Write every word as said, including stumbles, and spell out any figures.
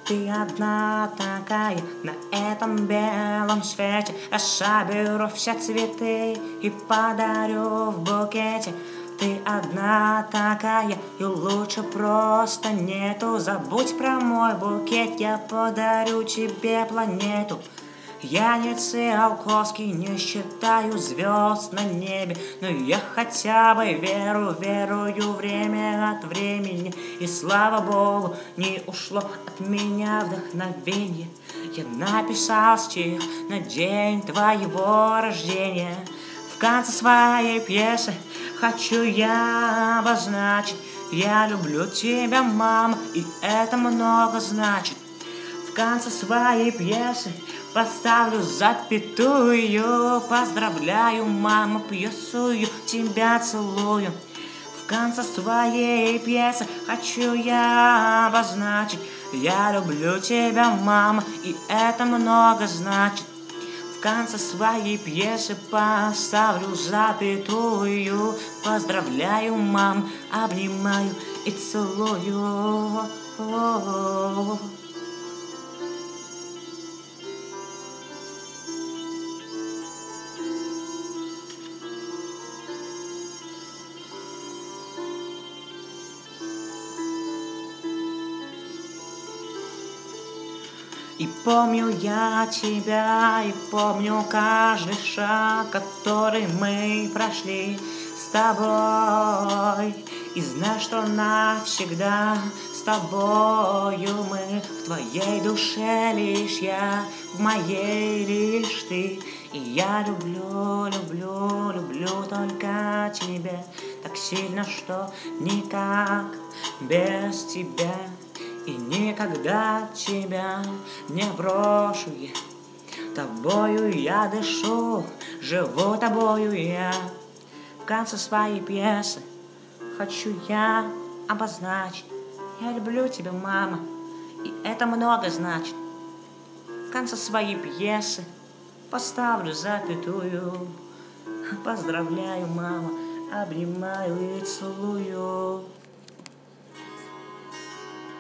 Ты одна такая на этом белом свете. Я соберу все цветы и подарю в букете. Ты одна такая, и лучше просто нету. Забудь про мой букет, я подарю тебе планету. Я не Циолковский, не считаю звезд на небе, но я хотя бы веру, верую время от времени. И слава Богу, не ушло от меня вдохновение. Я написал стих на день твоего рождения. В конце своей пьесы хочу я обозначить: я люблю тебя, мама, и это много значит. В конце своей пьесы поставлю запятую. Поздравляю, мама, пьесую, тебя целую. В конце своей пьесы хочу я обозначить: я люблю тебя, мама, и это много значит. В конце своей пьесы поставлю запятую. Поздравляю, мам, обнимаю и целую. И помню я тебя, и помню каждый шаг, который мы прошли с тобой. И знаю, что навсегда с тобою мы. В твоей душе лишь я, в моей лишь ты. И я люблю, люблю, люблю только тебя так сильно, что никак без тебя. И никогда тебя не брошу я. Тобою я дышу, живу тобою я. В конце своей пьесы хочу я обозначить: я люблю тебя, мама, и это много значит. В конце своей пьесы поставлю запятую. Поздравляю, мама, обнимаю и целую.